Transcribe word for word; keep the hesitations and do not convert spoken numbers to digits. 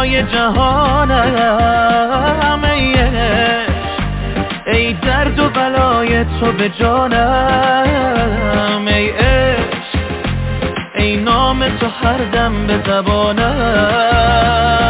دنیای جهانم، ای عشق ای درد و بلای تو به جانم، ای عشق ای نام تو هر دم به زبانم.